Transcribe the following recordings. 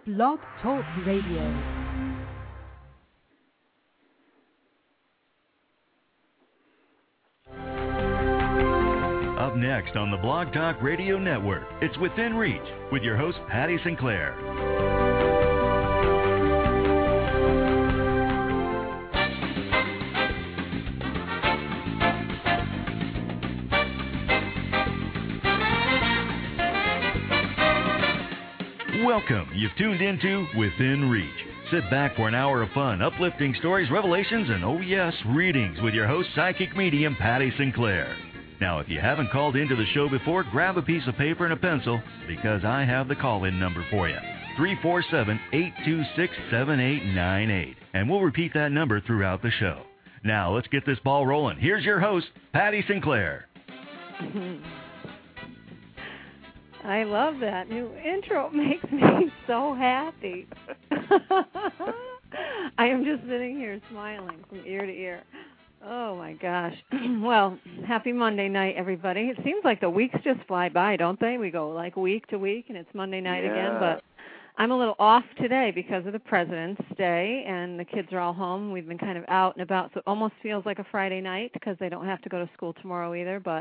Blog Talk Radio. Up next on the Blog Talk Radio Network, it's Within Reach with your host, Patty Sinclair. Welcome. You've tuned into Within Reach. Sit back for an hour of fun, uplifting stories, revelations, and, oh yes, readings with your host, psychic medium, Patty Sinclair. Now, if you haven't called into the show before, grab a piece of paper and a pencil, because I have the call-in number for you, 347-826-7898. And we'll repeat that number throughout the show. Now, let's get this ball rolling. Here's your host, Patty Sinclair. I love that new intro. It makes me so happy. I am just sitting here smiling from ear to ear. Oh, my gosh. Well, happy Monday night, everybody. It seems like the weeks just fly by, don't they? We go like week to week, and it's Monday night again. But I'm a little off today because of the President's Day, and the kids are all home. We've been kind of out and about, so it almost feels like a Friday night because they don't have to go to school tomorrow either. But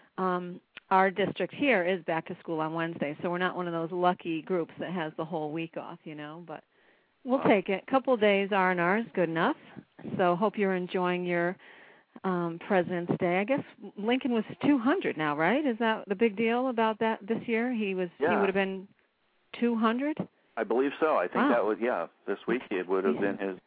our district here is back to school on Wednesday, so we're not one of those lucky groups that has the whole week off, you know. But we'll take it. A couple of days R&R is good enough. So hope you're enjoying your President's Day. I guess Lincoln was 200 now, right? Is that the big deal about that this year? He would have been 200. I believe so. I think that was this week it would have been his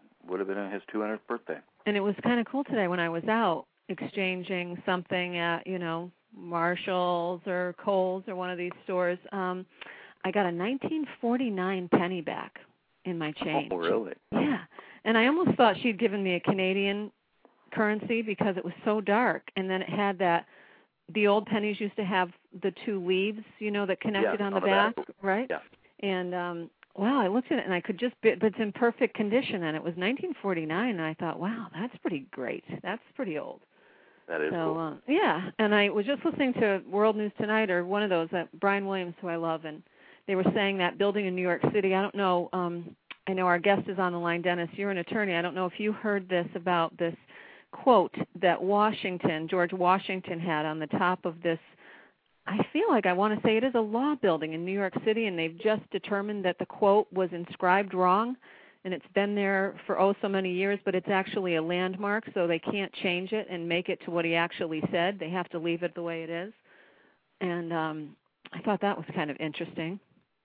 200th birthday. And it was kind of cool today when I was out exchanging something at Marshall's or Kohl's or one of these stores. I got a 1949 penny back in my change. Oh, really? Yeah. And I almost thought she'd given me a Canadian currency because it was so dark. And then it had the old pennies used to have the two leaves, that connected on the back, right? Yeah. And, I looked at it and I could but it's in perfect condition. And it was 1949. And I thought, wow, that's pretty great. That's pretty old. That is cool. And I was just listening to World News Tonight, or one of those, Brian Williams, who I love, and they were saying that building in New York City, I don't know, I know our guest is on the line, Dennis, you're an attorney. I don't know if you heard this about this quote that George Washington had on the top of this, I feel like I want to say it is a law building in New York City, and they've just determined that the quote was inscribed wrong. And it's been there for so many years, but it's actually a landmark, so they can't change it and make it to what he actually said. They have to leave it the way it is. And I thought that was kind of interesting.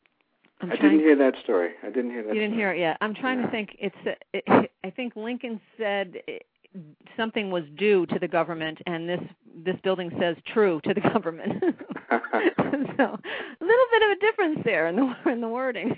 I didn't hear that story. You didn't hear it yet. I'm trying to think. I think Lincoln said something was due to the government, and this building says true to the government. So a little bit of a difference there in the wording.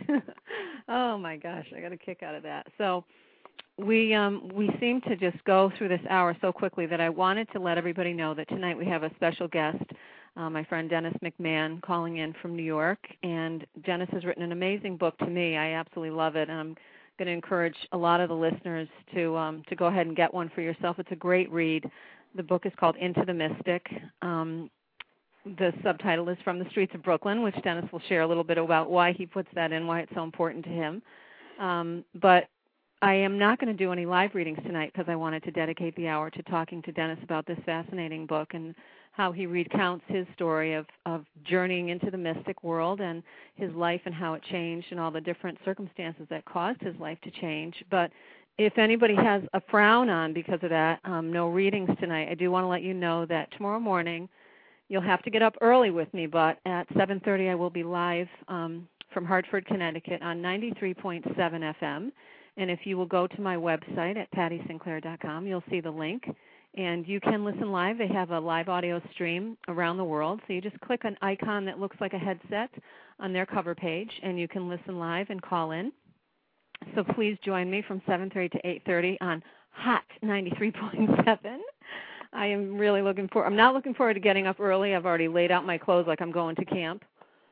Oh my gosh, I got a kick out of that. So we seem to just go through this hour so quickly that I wanted to let everybody know that tonight we have a special guest, my friend Dennis McMahon, calling in from New York. And Dennis has written an amazing book to me. I absolutely love it, and I'm going to encourage a lot of the listeners to go ahead and get one for yourself. It's a great read. The book is called Into the Mystic. The subtitle is From the Streets of Brooklyn, which Dennis will share a little bit about why he puts that in, why it's so important to him. But I am not going to do any live readings tonight because I wanted to dedicate the hour to talking to Dennis about this fascinating book and how he recounts his story of journeying into the mystic world and his life and how it changed and all the different circumstances that caused his life to change. But if anybody has a frown on because of that, no readings tonight, I do want to let you know that tomorrow morning you'll have to get up early with me, but at 7:30 I will be live from Hartford, Connecticut on 93.7 FM. And if you will go to my website at pattysinclair.com, you'll see the link. And you can listen live. They have a live audio stream around the world. So you just click an icon that looks like a headset on their cover page, and you can listen live and call in. So please join me from 7:30 to 8:30 on Hot 93.7. I am really I'm not looking forward to getting up early. I've already laid out my clothes like I'm going to camp.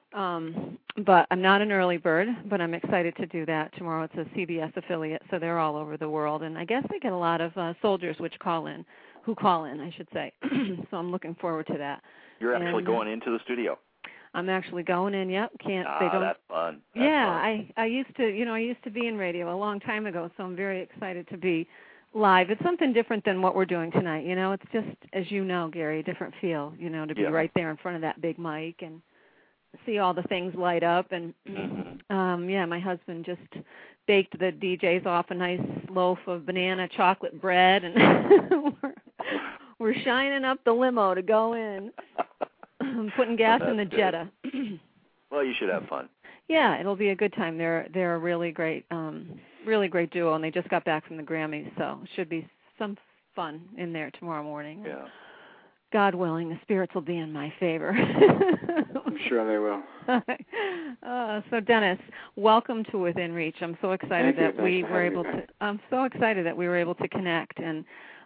But I'm not an early bird, but I'm excited to do that tomorrow. It's a CBS affiliate, so they're all over the world. And I guess they get a lot of soldiers who call in, I should say. So I'm looking forward to that. You're actually going into the studio? I'm actually going in. Yep, can't. They don't. That's fun. That's fun. Fun. I used to be in radio a long time ago, so I'm very excited to be live. It's something different than what we're doing tonight. It's just, as you know, Gary, a different feel. To be right there in front of that big mic and see all the things light up. And my husband just baked the DJs off a nice loaf of banana chocolate bread, and we're shining up the limo to go in. I'm putting gas in the Jetta. Well, you should have fun. Yeah, it'll be a good time. They're a really great duo, and they just got back from the Grammys, so it should be some fun in there tomorrow morning. Yeah. God willing, the spirits will be in my favor. I'm sure they will. So Dennis, welcome to Within Reach. I'm so excited that we were able to. I'm so excited that we were able to connect, and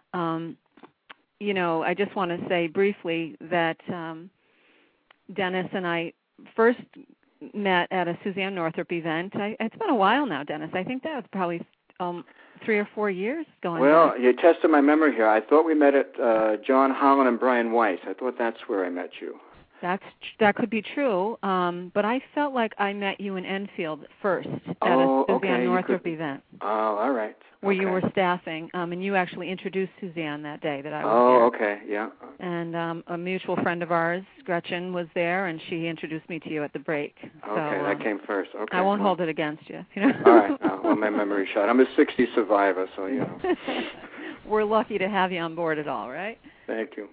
I just want to say briefly that Dennis and I first met at a Suzanne Northrop event. It's been a while now, Dennis. I think that was probably 3 or 4 years going. Well, you tested my memory here. I thought we met at John Holland and Brian Weiss. I thought that's where I met you. That could be true, but I felt like I met you in Enfield first at a Suzanne Northrop event. Oh, all right. Where you were staffing, and you actually introduced Suzanne that day that I was there. Okay, yeah. And a mutual friend of ours, Gretchen, was there, and she introduced me to you at the break. Okay, that came first. Okay. I won't hold it against you. All right. Well, my memory shot. I'm a 60s survivor, so We're lucky to have you on board at all, right? Thank you.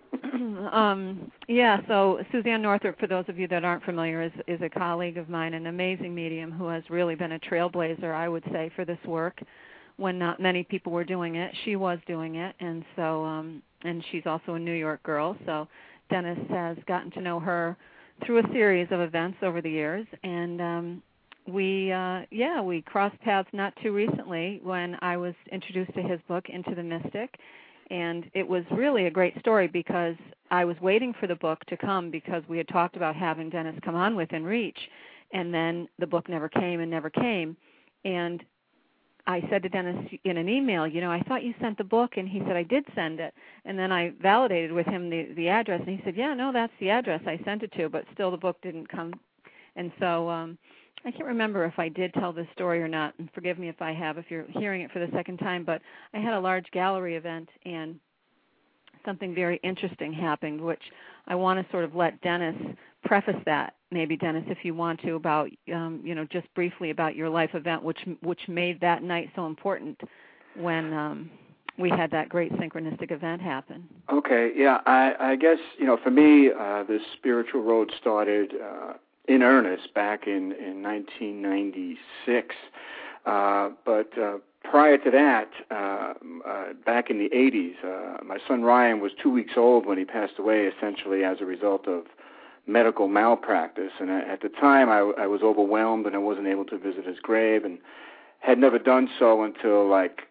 So Suzanne Northrop, for those of you that aren't familiar, is a colleague of mine, an amazing medium who has really been a trailblazer, I would say, for this work. When not many people were doing it, she was doing it, and so and she's also a New York girl. So Dennis has gotten to know her through a series of events over the years, and we crossed paths not too recently when I was introduced to his book, Into the Mystic, and it was really a great story because I was waiting for the book to come because we had talked about having Dennis come on Within Reach, and then the book never came, and I said to Dennis in an email, I thought you sent the book, and he said, I did send it. And then I validated with him the address, and he said, yeah, no, that's the address I sent it to, but still the book didn't come. And so I can't remember if I did tell this story or not, and forgive me if I have, if you're hearing it for the second time, but I had a large gallery event, and something very interesting happened, which I want to sort of let Dennis preface that, maybe, Dennis, if you want to, about, just briefly about your life event, which made that night so important when we had that great synchronistic event happen. Okay, yeah, I guess, for me, the spiritual road started in earnest back in 1996, but prior to that, back in the 80s, my son Ryan was 2 weeks old when he passed away, essentially as a result of medical malpractice. And at the time, I was overwhelmed, and I wasn't able to visit his grave, and had never done so until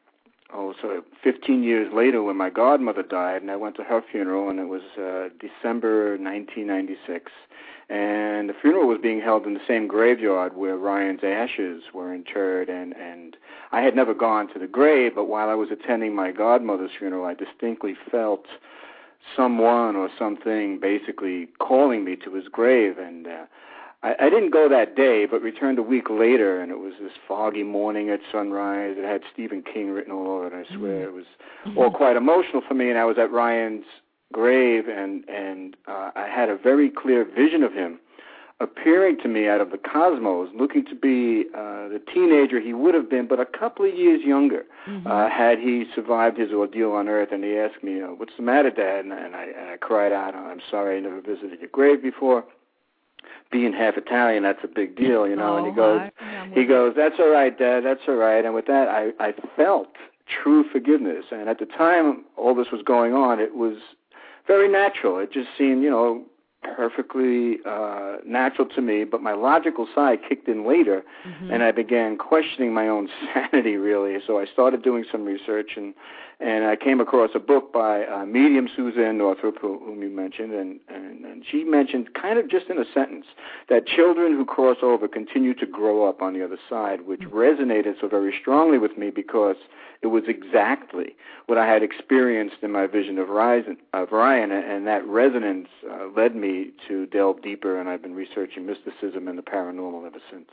15 years later when my godmother died, and I went to her funeral, and it was December 1996. And the funeral was being held in the same graveyard where Ryan's ashes were interred, and I had never gone to the grave, but while I was attending my godmother's funeral, I distinctly felt someone or something basically calling me to his grave, and I didn't go that day, but returned a week later, and it was this foggy morning at sunrise. It had Stephen King written all over it, I swear. It was all quite emotional for me, and I was at Ryan's grave, and I had a very clear vision of him appearing to me out of the cosmos, looking to be the teenager he would have been, but a couple of years younger, had he survived his ordeal on Earth. And he asked me, what's the matter, Dad? And I cried out, I'm sorry I never visited your grave before. Being half Italian, that's a big deal, And he goes, that's all right, Dad, that's all right. And with that, I felt true forgiveness. And at the time all this was going on, it was very natural. It just seemed, perfectly natural to me, but my logical side kicked in later, and I began questioning my own sanity, really. So I started doing some research, and I came across a book by medium Suzanne Northrop, whom you mentioned, and she mentioned kind of just in a sentence that children who cross over continue to grow up on the other side, which resonated so very strongly with me because it was exactly what I had experienced in my vision of Ryan, and that resonance led me me to delve deeper, and I've been researching mysticism and the paranormal ever since.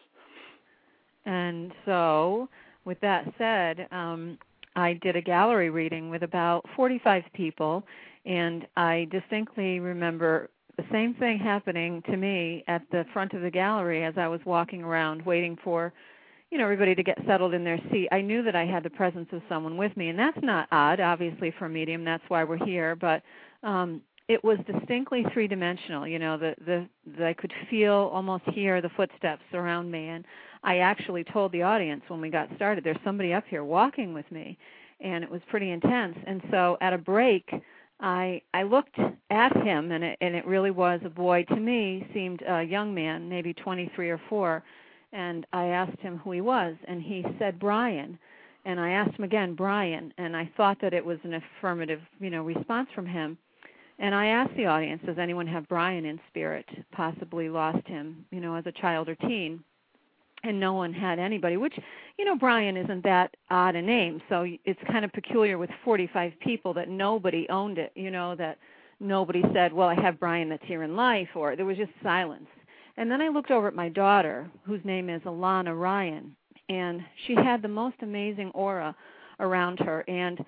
And so, with that said, I did a gallery reading with about 45 people, and I distinctly remember the same thing happening to me at the front of the gallery as I was walking around waiting for, everybody to get settled in their seat. I knew that I had the presence of someone with me, and that's not odd, obviously, for a medium. That's why we're here, but it was distinctly three-dimensional, that I could feel, almost hear the footsteps around me, and I actually told the audience when we got started, there's somebody up here walking with me, and it was pretty intense. And so at a break, I looked at him, and it really was a boy. To me, seemed a young man, maybe 23 or 4, and I asked him who he was, and he said Brian. And I asked him again, Brian, and I thought that it was an affirmative, response from him. And I asked the audience, does anyone have Brian in spirit, possibly lost him, as a child or teen? And no one had anybody, which, Brian isn't that odd a name, so it's kind of peculiar with 45 people that nobody owned it, that nobody said, well, I have Brian that's here in life, or there was just silence. And then I looked over at my daughter, whose name is Alana Ryan, and she had the most amazing aura around her. And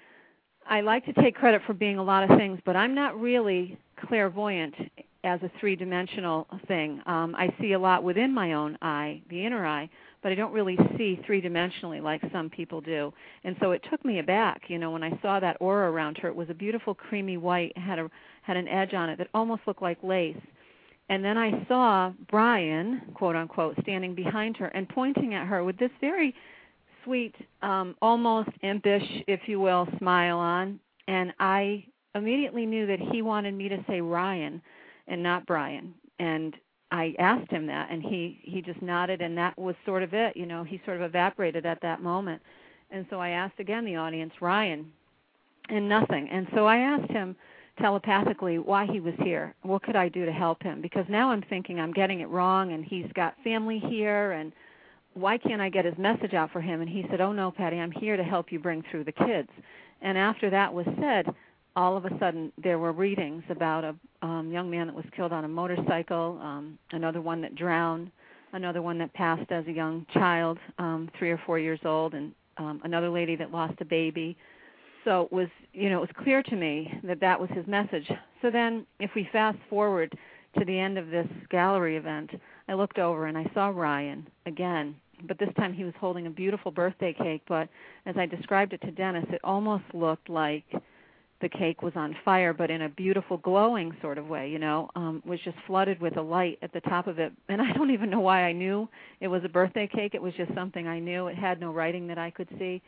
I like to take credit for being a lot of things, but I'm not really clairvoyant as a three-dimensional thing. I see a lot within my own eye, the inner eye, but I don't really see three-dimensionally like some people do. And so it took me aback, when I saw that aura around her. It was a beautiful creamy white, had an edge on it that almost looked like lace. And then I saw Brian, quote-unquote, standing behind her and pointing at her with this very sweet, almost impish, if you will, smile on. And I immediately knew that he wanted me to say Ryan and not Brian. And I asked him that, and he just nodded, and that was sort of it. He sort of evaporated at that moment. And so I asked again the audience, Ryan, and nothing. And so I asked him telepathically why he was here. What could I do to help him? Because now I'm thinking I'm getting it wrong, and he's got family here, and why can't I get his message out for him? And he said, oh, no, Patty, I'm here to help you bring through the kids. And after that was said, all of a sudden there were readings about a young man that was killed on a motorcycle, another one that drowned, another one that passed as a young child, 3 or 4 years old, and another lady that lost a baby. So it was, it was clear to me that that was his message. So then if we fast forward to the end of this gallery event, I looked over and I saw Ryan again, but this time he was holding a beautiful birthday cake. But as I described it to Dennis, it almost looked like the cake was on fire, but in a beautiful glowing sort of way, was just flooded with a light at the top of it. And I don't even know why I knew it was a birthday cake. It was just something I knew. It had no writing that I could see.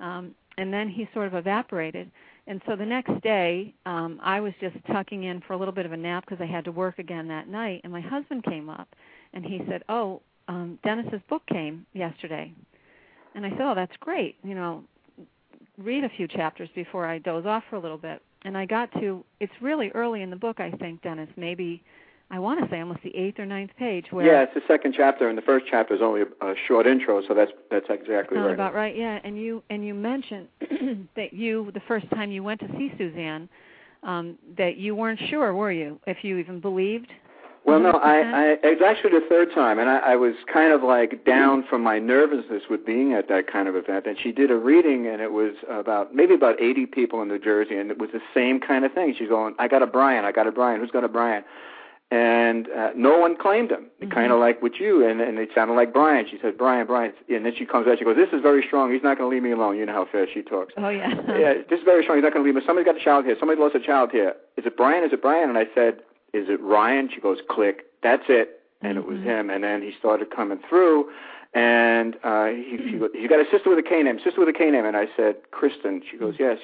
And then he sort of evaporated. And so the next day, I was just tucking in for a little bit of a nap because I had to work again that night. And my husband came up, and he said, oh, Dennis's book came yesterday. And I said, oh, that's great. Read a few chapters before I doze off for a little bit. And I got to, it's really early in the book, I think, Dennis, maybe, I want to say almost the 8th or 9th page. Where yeah, it's the second chapter, and the first chapter is only a short intro, so that's exactly right. About right, yeah. And you mentioned that the first time you went to see Suzanne, that you weren't sure, were you, if you even believed? Well, no, it was actually the third time, and I was kind of like down from my nervousness with being at that kind of event. And she did a reading, and it was maybe about 80 people in New Jersey, and it was the same kind of thing. She's going, I got a Brian, who's got a Brian? And no one claimed him, kind of like with you, and it sounded like Brian. She said, Brian, and then she comes out, she goes, this is very strong, he's not going to leave me alone. You know how fast she talks. Oh, yeah. Yeah, this is very strong, he's not going to leave me. Somebody's got a child here, somebody lost a child here. Is it Brian? And I said, is it Ryan? She goes, click, that's it. And it was him. And then he started coming through, and he got a sister with a K name. And I said, Kristen. She goes, yes.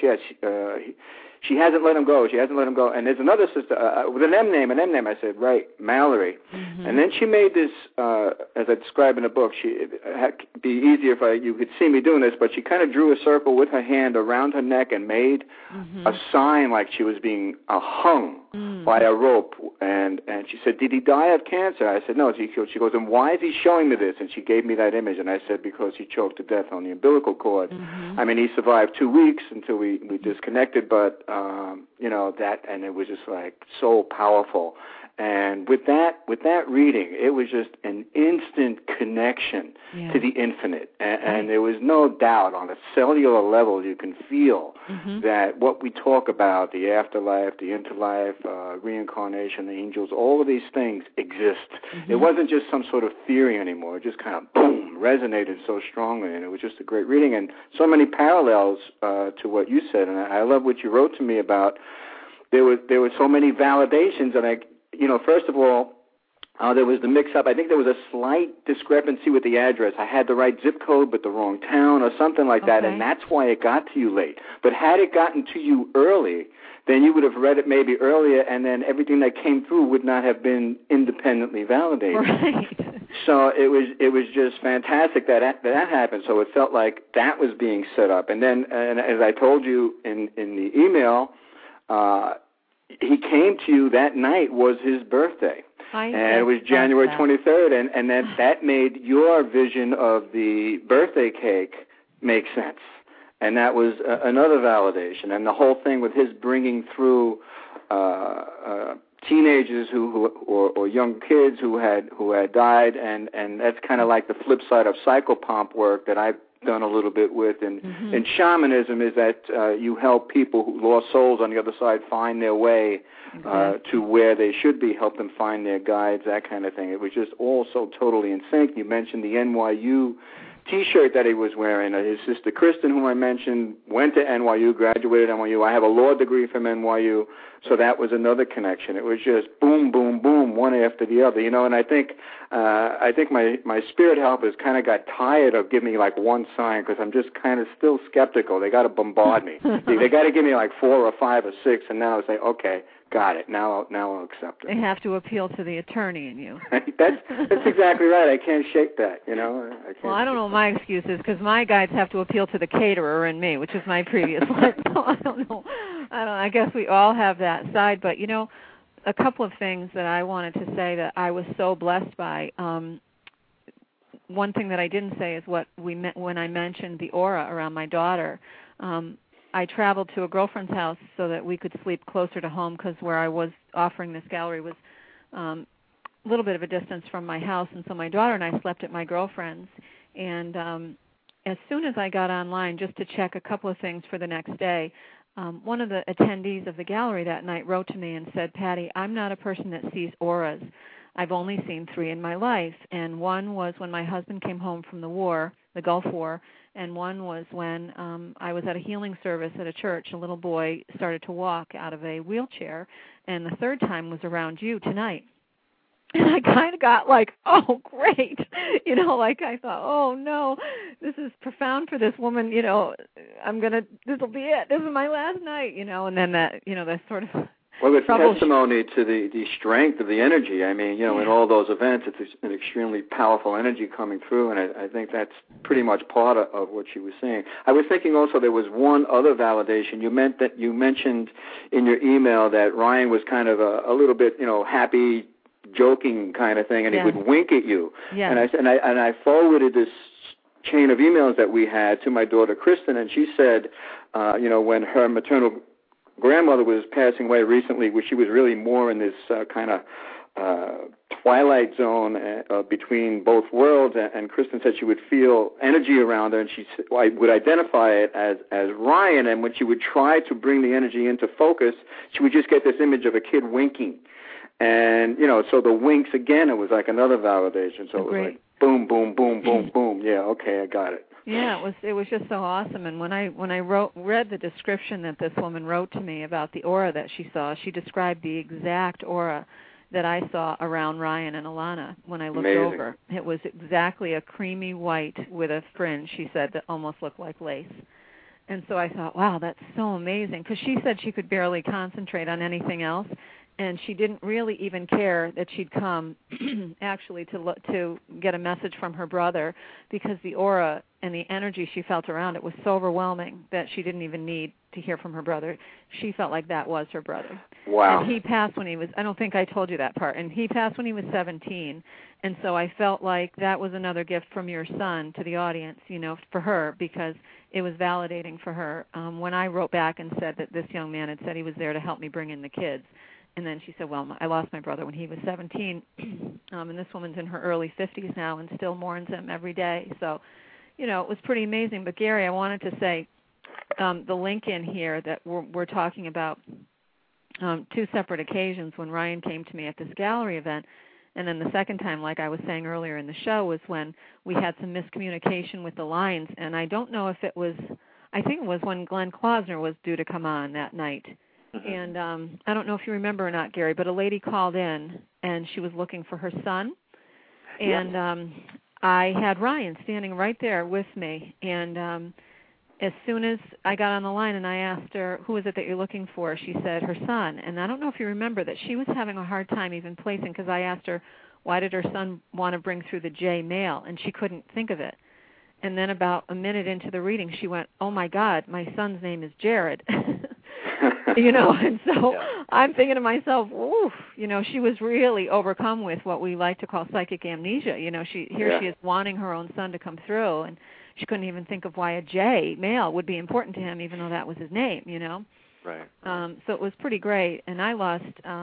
She hasn't let him go. And there's another sister with an M name. I said, right, Mallory. And then she made this, as I describe in the book, it'd be easier if you could see me doing this, but she kind of drew a circle with her hand around her neck and made a sign like she was being hung by a rope. And she said, did he die of cancer? I said, no. She goes, and why is he showing me this? And she gave me that image, and I said, because he choked to death on the umbilical cord. I mean, he survived 2 weeks until we disconnected, but, that, and it was just like so powerful. And with that reading, it was just an instant connection to the infinite. And there was no doubt on a cellular level you can feel that what we talk about, the afterlife, the interlife, reincarnation, the angels, all of these things exist. It wasn't just some sort of theory anymore. It just kind of, boom, resonated so strongly. And it was just a great reading. And so many parallels to what you said. And I love what you wrote to me about. There were so many validations, and first of all, there was the mix-up. I think there was a slight discrepancy with the address. I had the right zip code but the wrong town or something like that, and that's why it got to you late. But had it gotten to you early, then you would have read it maybe earlier, and then everything that came through would not have been independently validated. Right. So it was just fantastic that happened. So it felt like that was being set up. And then, and as I told you in the email, he came to you that night was his birthday. And it was January 23rd, and that made your vision of the birthday cake make sense. And that was another validation. And the whole thing with his bringing through teenagers or young kids who had died, and that's kind of like the flip side of psychopomp work that I've done a little bit with. And shamanism is that you help people who lost souls on the other side find their way to where they should be, help them find their guides, that kind of thing. It was just all so totally in sync. You mentioned the NYU T-shirt that he was wearing. His sister Kristen, whom I mentioned, went to NYU, graduated NYU. I have a law degree from NYU, so that was another connection. It was just boom, boom, boom, one after the other, And I think my spirit helpers kind of got tired of giving me like one sign because I'm just kind of still skeptical. They got to bombard me. They got to give me like 4 or 5 or 6, and now I say, okay, got it. Now I'll accept it. They have to appeal to the attorney in you. That's exactly right. I can't shake that, Well, I don't know what my excuse is because my guides have to appeal to the caterer in me, which is my previous life. So I don't know. I guess we all have that side. But, a couple of things that I wanted to say that I was so blessed by. One thing that I didn't say is what we meant when I mentioned the aura around my daughter. I traveled to a girlfriend's house so that we could sleep closer to home because where I was offering this gallery was a little bit of a distance from my house, and so my daughter and I slept at my girlfriend's. And as soon as I got online just to check a couple of things for the next day, one of the attendees of the gallery that night wrote to me and said, Patty, I'm not a person that sees auras. I've only seen 3 in my life, and one was when my husband came home from the war, the Gulf War, and one was when I was at a healing service at a church. A little boy started to walk out of a wheelchair, and the third time was around you tonight. And I kind of got like, oh, great. I thought, oh, no, this is profound for this woman. This will be it. This is my last night, and then that sort of Well, it's testimony to the strength of the energy. I mean, in all those events, it's an extremely powerful energy coming through, and I think that's pretty much part of what she was saying. I was thinking also there was one other validation. You mentioned in your email that Ryan was kind of a little bit, happy, joking kind of thing, and he would wink at you. Yeah. And I forwarded this chain of emails that we had to my daughter Kristen, and she said, when her maternal grandmother was passing away recently, where she was really more in this kind of twilight zone between both worlds, and Kristen said she would feel energy around her, and she would identify it as Ryan, and when she would try to bring the energy into focus, she would just get this image of a kid winking. And, so the winks, again, it was like another validation. So it was like boom, boom, boom, boom, boom. Yeah, okay, I got it. Yeah, it was just so awesome. And when I read the description that this woman wrote to me about the aura that she saw, she described the exact aura that I saw around Ryan and Alana when I looked over. It was exactly a creamy white with a fringe, she said, that almost looked like lace. And so I thought, wow, that's so amazing, because she said she could barely concentrate on anything else. And she didn't really even care that she'd come actually to get a message from her brother, because the aura and the energy she felt around it was so overwhelming that she didn't even need to hear from her brother. She felt like that was her brother. Wow. And he passed when he was, I don't think I told you that part, and he passed when he was 17. And so I felt like that was another gift from your son to the audience, for her, because it was validating for her. When I wrote back and said that this young man had said he was there to help me bring in the kids, And then she said, well, I lost my brother when he was 17, and this woman's in her early 50s now and still mourns him every day. So, it was pretty amazing. But, Gary, I wanted to say the link in here that we're talking about two separate occasions when Ryan came to me at this gallery event. And then the second time, like I was saying earlier in the show, was when we had some miscommunication with the lines. And I don't know if it was, I think it was when Glenn Klausner was due to come on that night. Mm-hmm. And I don't know if you remember or not, Gary, but a lady called in, and she was looking for her son. And I had Ryan standing right there with me. And as soon as I got on the line and I asked her, who is it that you're looking for, she said her son. And I don't know if you remember that she was having a hard time even placing, because I asked her, why did her son want to bring through the J mail? And she couldn't think of it. And then about a minute into the reading, she went, oh, my God, my son's name is Jared. And so I'm thinking to myself, oof, she was really overcome with what we like to call psychic amnesia. She is wanting her own son to come through, and she couldn't even think of why a J male would be important to him, even though that was his name, Right. So it was pretty great. And I lost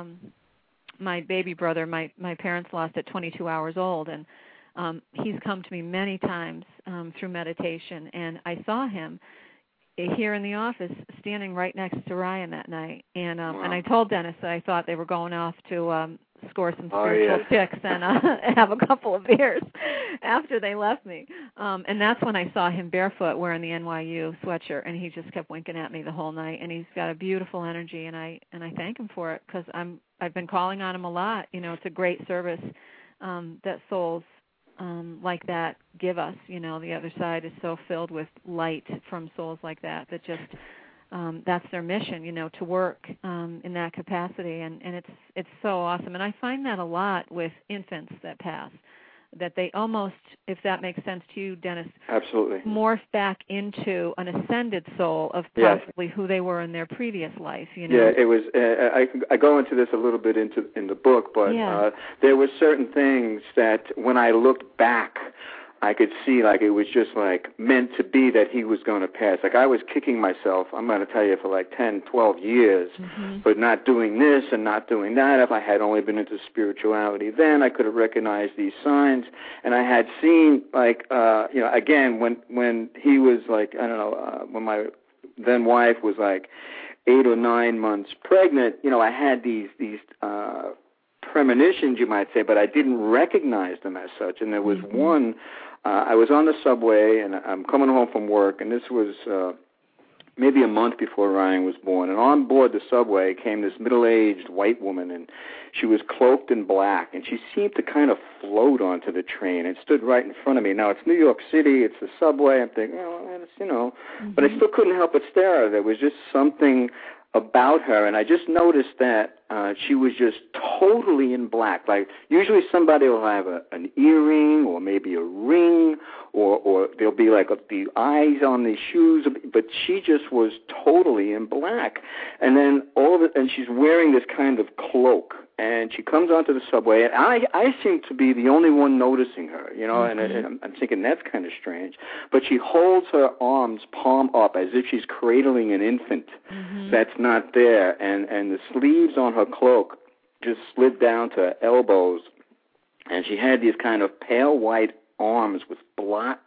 my baby brother. My parents lost at 22 hours old, and he's come to me many times through meditation, and I saw him here in the office standing right next to Ryan that night. And and I told Dennis that I thought they were going off to score some spiritual picks and have a couple of beers after they left me. And that's when I saw him barefoot wearing the NYU sweatshirt, and he just kept winking at me the whole night. And he's got a beautiful energy, and I thank him for it, because I've been calling on him a lot. It's a great service that souls like that give us. The other side is so filled with light from souls like that just that's their mission, to work in that capacity, and it's so awesome. And I find that a lot with infants that pass, that they almost, if that makes sense to you, Dennis, absolutely morph back into an ascended soul of possibly who they were in their previous life. Yeah, it was. I go into this a little bit in the book, but there were certain things that when I looked back, I could see like it was just like meant to be that he was going to pass. Like I was kicking myself, I'm going to tell you, for like 10, 12 years, but not doing this and not doing that. If I had only been into spirituality then, I could have recognized these signs. And I had seen like, again, when he was like, I don't know, when my then wife was like 8 or 9 months pregnant, I had these premonitions, you might say, but I didn't recognize them as such. And there was one, I was on the subway, and I'm coming home from work, and this was maybe a month before Ryan was born. And on board the subway came this middle-aged white woman, and she was cloaked in black, and she seemed to kind of float onto the train and stood right in front of me. Now, it's New York City, it's the subway. I'm thinking, but I still couldn't help but stare at her. There was just something about her, and I just noticed that she was just totally in black. Like usually somebody will have an earring or maybe a ring, or there'll be like the eyes on the shoes, but she just was totally in black. And then and she's wearing this kind of cloak, and she comes onto the subway, and I seem to be the only one noticing her, and I'm thinking that's kind of strange. But she holds her arms palm up as if she's cradling an infant that's not there, and the sleeves on her cloak just slid down to her elbows, and she had these kind of pale white arms with blood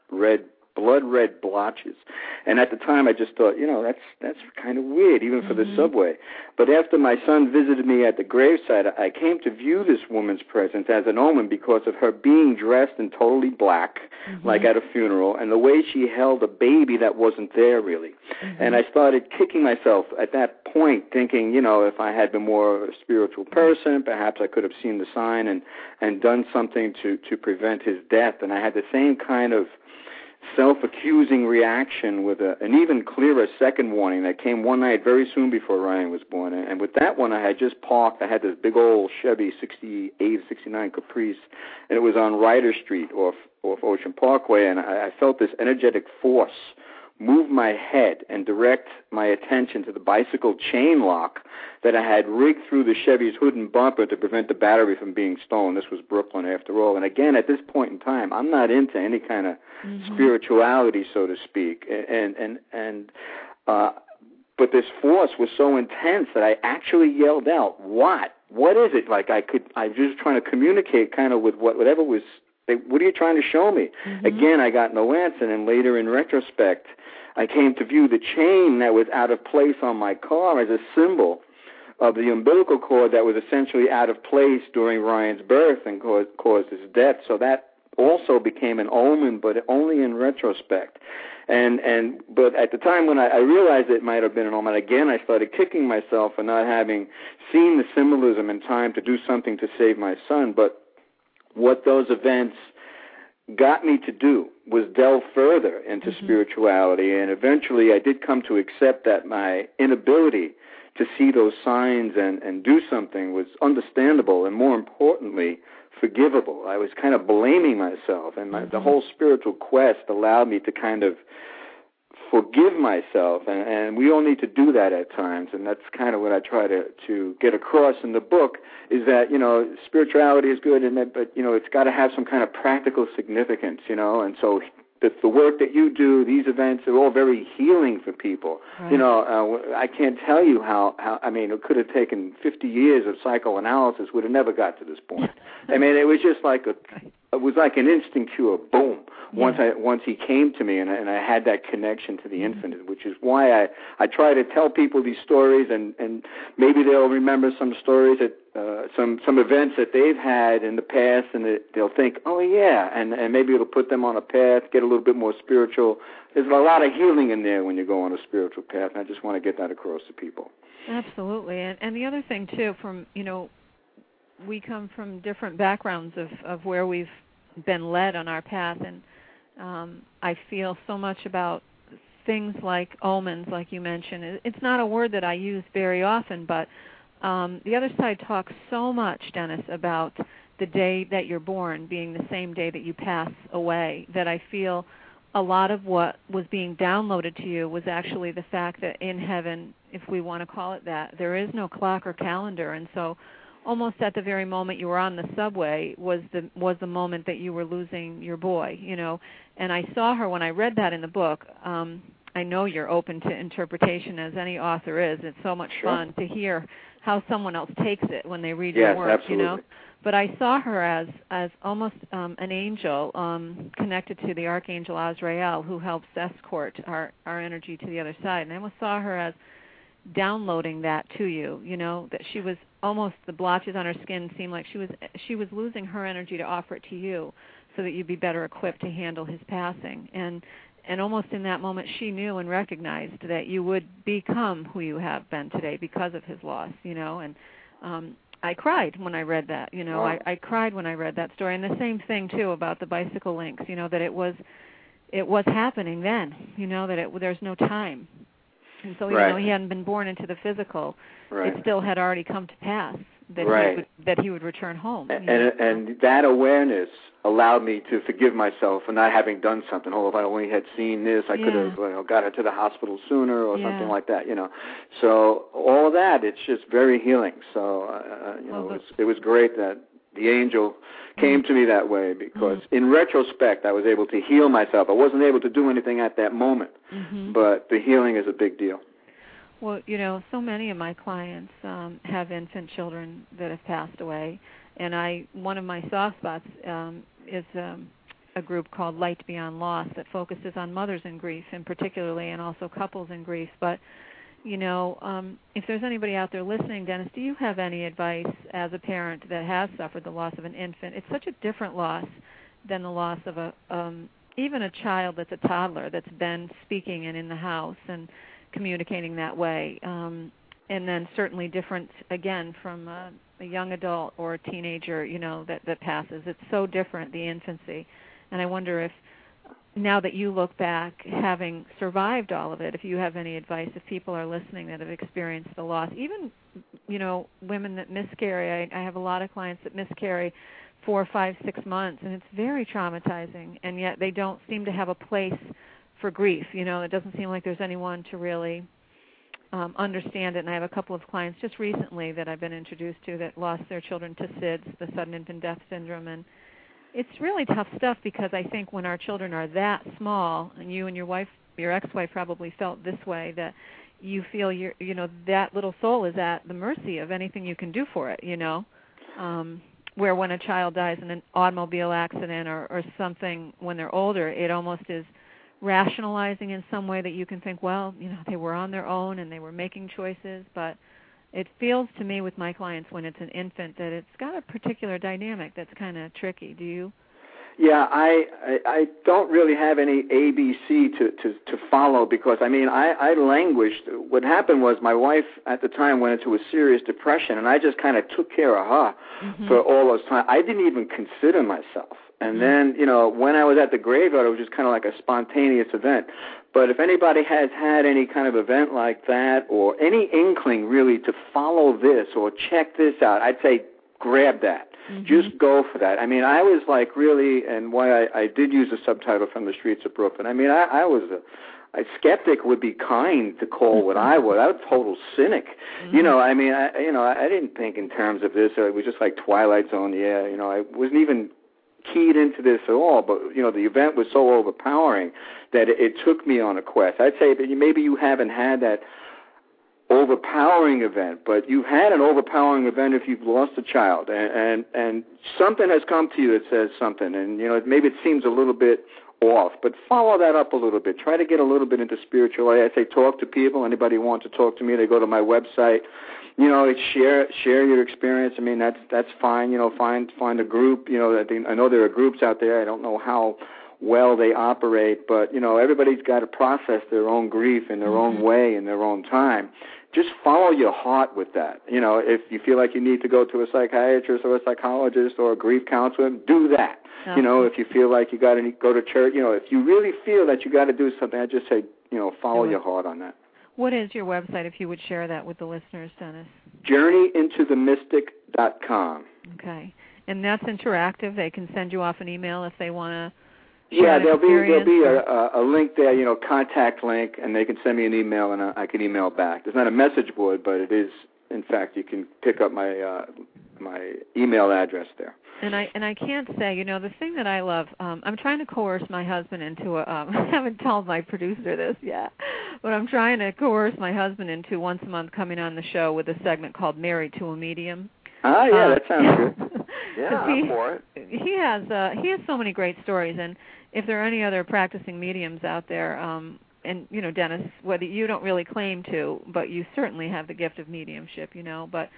red blotches. And at the time I just thought, that's kind of weird, even for the subway. But after my son visited me at the gravesite, I came to view this woman's presence as an omen because of her being dressed in totally black, like at a funeral, and the way she held a baby that wasn't there really. And I started kicking myself at that point, thinking, if I had been more of a spiritual person, perhaps I could have seen the sign and done something to prevent his death. And I had the same kind of self-accusing reaction with an even clearer second warning that came one night very soon before Ryan was born. And with that one, I had just parked. I had this big old Chevy 68, 69 Caprice, and it was on Ryder Street off Ocean Parkway, and I felt this energetic force move my head and direct my attention to the bicycle chain lock that I had rigged through the Chevy's hood and bumper to prevent the battery from being stolen. This was Brooklyn, after all. And again, at this point in time, I'm not into any kind of spirituality, so to speak. And But this force was so intense that I actually yelled out, "What? What is it?" Like I was just trying to communicate kind of with whatever was. What are you trying to show me? Mm-hmm. Again, I got no answer, and later in retrospect, I came to view the chain that was out of place on my car as a symbol of the umbilical cord that was essentially out of place during Ryan's birth and caused his death. So that also became an omen, but only in retrospect. But at the time when I realized it might have been an omen, again, I started kicking myself for not having seen the symbolism in time to do something to save my son. But what those events got me to do was delve further into spirituality, and eventually I did come to accept that my inability to see those signs and do something was understandable and, more importantly, forgivable. I was kind of blaming myself, and the whole spiritual quest allowed me to kind of forgive myself, and we all need to do that at times, and that's kind of what I try to get across in the book, is that, spirituality is good, but, it's got to have some kind of practical significance, and so the work that you do, these events, are all very healing for people. Right. I can't tell you how, it could have taken 50 years of psychoanalysis, would have never got to this point. It was just like it was like an instant cure, boom. Yeah. Once he came to me, and I had that connection to the infinite, which is why I try to tell people these stories, and maybe they'll remember some stories that some events that they've had in the past, and they'll think, oh yeah, and maybe it'll put them on a path, get a little bit more spiritual. There's a lot of healing in there when you go on a spiritual path, and I just want to get that across to people. Absolutely, and the other thing too, we come from different backgrounds of where we've been led on our path, and I feel so much about things like omens, like you mentioned. It's not a word that I use very often, but the other side talks so much, Dennis, about the day that you're born being the same day that you pass away, that I feel a lot of what was being downloaded to you was actually the fact that in heaven, if we want to call it that, there is no clock or calendar, and so almost at the very moment you were on the subway was the moment that you were losing your boy, And I saw her when I read that in the book. I know you're open to interpretation, as any author is. It's so much fun to hear how someone else takes it when they read your work, absolutely. But I saw her as almost an angel connected to the Archangel Azrael, who helps escort our energy to the other side. And I almost saw her as downloading that to you, that she was almost, the blotches on her skin seemed like she was losing her energy to offer it to you so that you'd be better equipped to handle his passing. And almost in that moment she knew and recognized that you would become who you have been today because of his loss, and I cried when I read that, Wow. I cried when I read that story. And the same thing too about the bicycle links, that it was happening then, that there's no time. And so even though he hadn't been born into the physical, it still had already come to pass that he would return home. And that awareness allowed me to forgive myself for not having done something. Oh, if I only had seen this, I could have got her to the hospital sooner or something like that. So all of that, it's just very healing. So it was great that the angel came to me that way, because in retrospect I was able to heal myself. I wasn't able to do anything at that moment, but the healing is a big deal. Well, so many of my clients have infant children that have passed away, and one of my soft spots is a group called Light Beyond Loss that focuses on mothers in grief, and particularly, and also couples in grief. But if there's anybody out there listening, Dennis, do you have any advice as a parent that has suffered the loss of an infant? It's such a different loss than the loss of even a child that's a toddler that's been speaking and in the house and communicating that way. And then certainly different, again, from a young adult or a teenager, that passes. It's so different, the infancy. And I wonder if, now that you look back, having survived all of it, if you have any advice, if people are listening that have experienced the loss, even, women that miscarry. I have a lot of clients that miscarry 4, 5, 6 months, and it's very traumatizing, and yet they don't seem to have a place for grief. It doesn't seem like there's anyone to really understand it. And I have a couple of clients just recently that I've been introduced to that lost their children to SIDS, the sudden infant death syndrome, and it's really tough stuff, because I think when our children are that small, and you and your ex-wife probably felt this way, that you feel that little soul is at the mercy of anything you can do for it, where when a child dies in an automobile accident or something when they're older, it almost is rationalizing in some way that you can think, well, they were on their own and they were making choices, but it feels to me with my clients when it's an infant that it's got a particular dynamic that's kind of tricky. Do you? Yeah, I don't really have any ABC to follow because, I languished. What happened was my wife at the time went into a serious depression, and I just kind of took care of her for all those time. I didn't even consider myself. And then, when I was at the graveyard, it was just kind of like a spontaneous event. But if anybody has had any kind of event like that or any inkling really to follow this or check this out, I'd say grab that. Just go for that. I was like really, and why I did use a subtitle From the Streets of Brooklyn. I was a skeptic would be kind to call what I was. I was a total cynic. I didn't think in terms of this. It was just like Twilight Zone. Yeah, I wasn't even keyed into this at all. But the event was so overpowering that it took me on a quest. I'd say that maybe you haven't had that overpowering event, but you've had an overpowering event if you've lost a child, and something has come to you that says something, and maybe it seems a little bit off, but follow that up a little bit. Try to get a little bit into spirituality. I say talk to people. Anybody who wants to talk to me, they go to my website. Share your experience. That's fine. Find a group. I know there are groups out there. I don't know how well they operate, but everybody's got to process their own grief in their own way, in their own time. Just follow your heart with that. If you feel like you need to go to a psychiatrist or a psychologist or a grief counselor, do that. If you feel like you got to go to church, if you really feel that you got to do something, I just say, follow your heart on that. What is your website, if you would share that with the listeners, Dennis? JourneyIntoTheMystic.com. Okay. And that's interactive. They can send you off an email if they want to. Yeah, there'll be a link there, contact link, and they can send me an email, and I can email back. There's not a message board, but it is, in fact, you can pick up my my email address there. And I can't say, the thing that I love, I'm trying to coerce my husband into I haven't told my producer this yet, but I'm trying to coerce my husband into once a month coming on the show with a segment called Married to a Medium. Ah, yeah, that sounds good. Yeah, I'm for it. He has so many great stories, and if there are any other practicing mediums out there, and Dennis, whether you don't really claim to, but you certainly have the gift of mediumship, but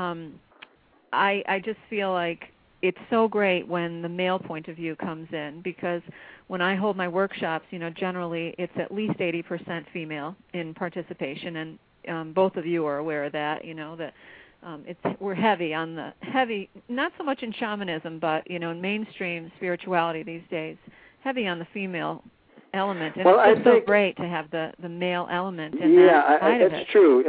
I just feel like it's so great when the male point of view comes in, because when I hold my workshops, generally it's at least 80% female in participation, and both of you are aware of that, that we're heavy, not so much in shamanism, but in mainstream spirituality these days, heavy on the female element, and it's so great to have the male element in that side of it. That's true.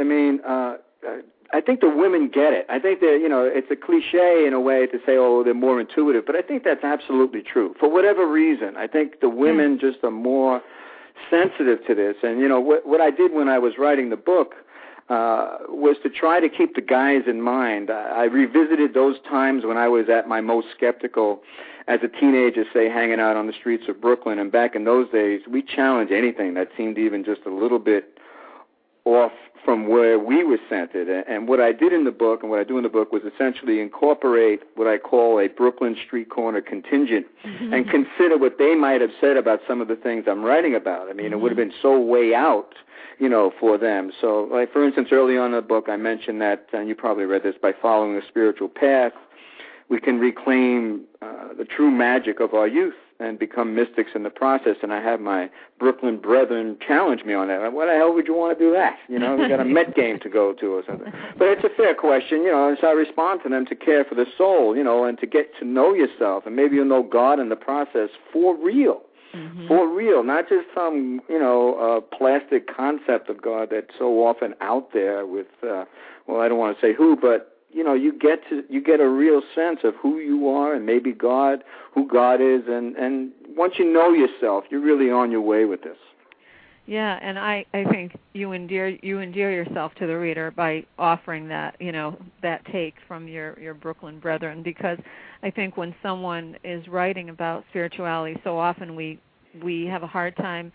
I think the women get it. I think that it's a cliche in a way to say, oh, they're more intuitive, but I think that's absolutely true. For whatever reason, I think the women just are more sensitive to this. And what I did when I was writing the book was to try to keep the guys in mind. I revisited those times when I was at my most skeptical as a teenager, say, hanging out on the streets of Brooklyn. And back in those days, we challenged anything that seemed even just a little bit off from where we were centered. And what I did in the book, and what I do in the book, was essentially incorporate what I call a Brooklyn street corner contingent and consider what they might have said about some of the things I'm writing about. It would have been so way out, for them. So, like, for instance, early on in the book, I mentioned that, and you probably read this, by following a spiritual path, we can reclaim the true magic of our youth and become mystics in the process. And I have my Brooklyn brethren challenge me on that. Why the hell would you want to do that? We got a Met game to go to or something. But it's a fair question, and so I respond to them to care for the soul, and to get to know yourself. And maybe you'll know God in the process for real. For real, not just some, plastic concept of God that's so often out there with, I don't want to say who, but, you get a real sense of who you are and maybe God, who God is, and once you know yourself, you're really on your way with this. Yeah, and I think you endear yourself to the reader by offering that, that take from your Brooklyn brethren, because I think when someone is writing about spirituality, so often we have a hard time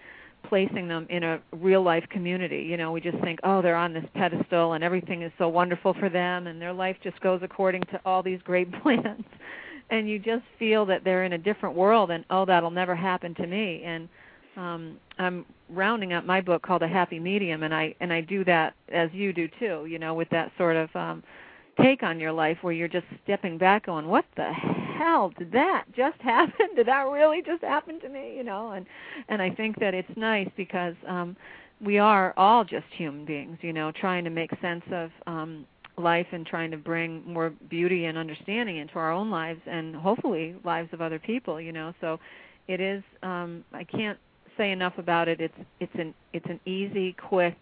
placing them in a real-life community. You know, we just think, oh, they're on this pedestal and everything is so wonderful for them and their life just goes according to all these great plans. And you just feel that they're in a different world and, oh, that'll never happen to me. And I'm rounding up my book called A Happy Medium, and I do that as you do too, you know, with that sort of take on your life where you're just stepping back going, what the hell, did that just happen? Did that really just happen to me? You know, and I think that it's nice because we are all just human beings, you know, trying to make sense of life and trying to bring more beauty and understanding into our own lives and hopefully lives of other people, you know. So it is, I can't say enough about it. It's an easy, quick,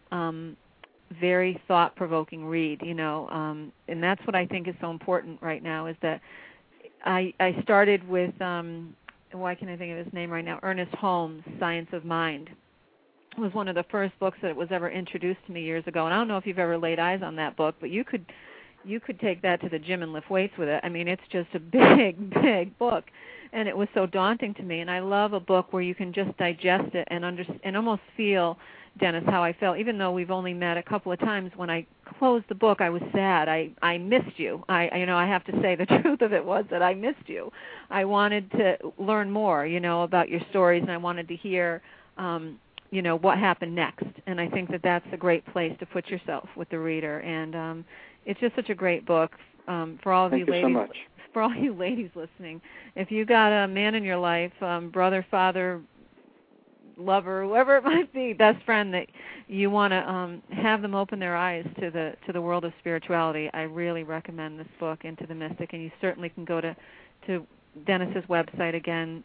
very thought-provoking read, you know, and that's what I think is so important right now is that I started with, why can't I think of his name right now, Ernest Holmes' Science of Mind. It was one of the first books that was ever introduced to me years ago, and I don't know if you've ever laid eyes on that book, but you could take that to the gym and lift weights with it. I mean, it's just a big, big book, and it was so daunting to me, and I love a book where you can just digest it and almost feel, Dennis, how I felt. Even though we've only met a couple of times, when I closed the book, I was sad. I missed you. I have to say the truth of it was that I missed you. I wanted to learn more, you know, about your stories, and I wanted to hear, you know, what happened next. And I think that that's a great place to put yourself with the reader. And it's just such a great book for all of you ladies. Thank you so much. For all you ladies listening, if you got a man in your life, brother, father, lover, whoever it might be, best friend, that you want to have them open their eyes to the world of spirituality, I really recommend this book, Into the Mystic. And you certainly can go to Dennis's website again,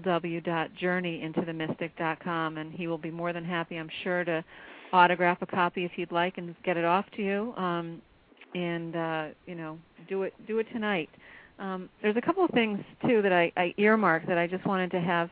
www.journeyintothemystic.com, and he will be more than happy, I'm sure, to autograph a copy if you'd like and get it off to you. And you know, do it tonight. There's a couple of things too that I earmarked that I just wanted to have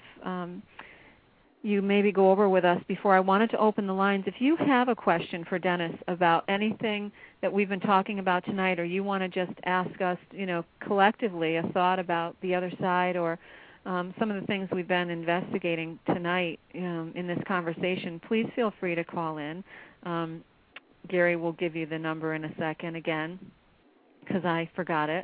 you maybe go over with us before I wanted to open the lines. If you have a question for Dennis about anything that we've been talking about tonight, or you want to just ask us, you know, collectively a thought about the other side, or some of the things we've been investigating tonight in this conversation, please feel free to call in. Gary will give you the number in a second again, because I forgot it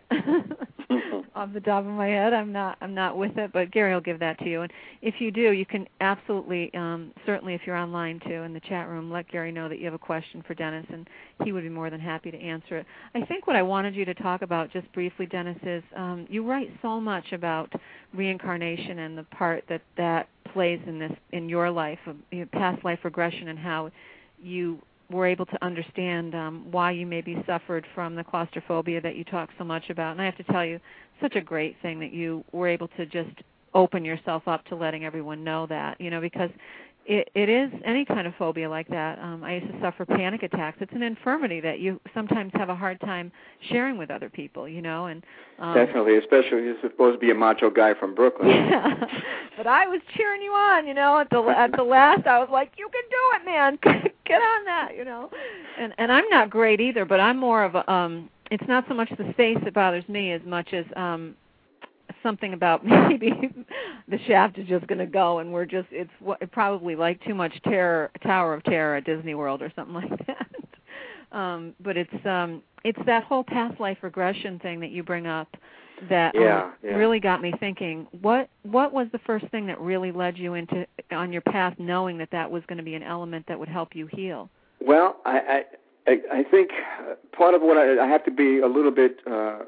off the top of my head. I'm not with it, but Gary will give that to you. And if you do, you can absolutely, certainly if you're online too in the chat room, let Gary know that you have a question for Dennis, and he would be more than happy to answer it. I think what I wanted you to talk about just briefly, Dennis, is you write so much about reincarnation and the part that plays in your life, past life regression, and how you were able to understand why you maybe suffered from the claustrophobia that you talk so much about. And I have to tell you, such a great thing that you were able to just open yourself up to letting everyone know that, you know, because it is any kind of phobia like that. I used to suffer panic attacks. It's an infirmity that you sometimes have a hard time sharing with other people, you know. And definitely, especially you're supposed to be a macho guy from Brooklyn. Yeah, but I was cheering you on, you know. At the last, I was like, "You can do it, man! Get on that," you know. And I'm not great either, but I'm more of a. It's not so much the space that bothers me as much as something about maybe the shaft is just going to go, and it's probably like too much Tower of Terror at Disney World or something like that. But it's that whole past life regression thing that you bring up that really got me thinking. What was the first thing that really led you on your path, knowing that was going to be an element that would help you heal? Well, I think part of what I have to be a little bit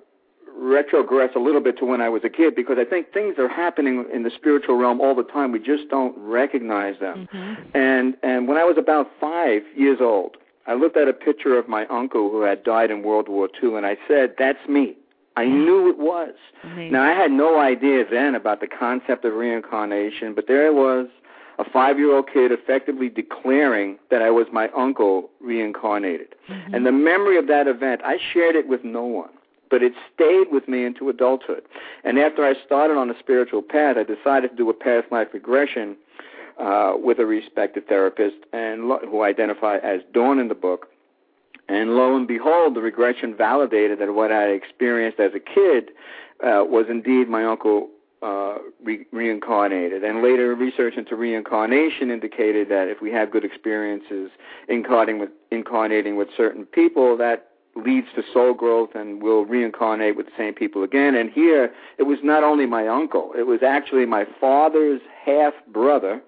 retrogress a little bit to when I was a kid, because I think things are happening in the spiritual realm all the time. We just don't recognize them. Mm-hmm. And when I was about 5 years old, I looked at a picture of my uncle who had died in World War II, and I said, "That's me." I knew it was. Amazing. Now, I had no idea then about the concept of reincarnation, but there was a 5-year-old kid effectively declaring that I was my uncle reincarnated. Mm-hmm. And the memory of that event, I shared it with no one, but it stayed with me into adulthood. And after I started on a spiritual path, I decided to do a past life regression with a respected therapist who I identify as Dawn in the book. And lo and behold, the regression validated that what I experienced as a kid was indeed my uncle reincarnated. And later research into reincarnation indicated that if we have good experiences incarnating with certain people, that leads to soul growth and we'll reincarnate with the same people again. And here, it was not only my uncle, it was actually my father's half-brother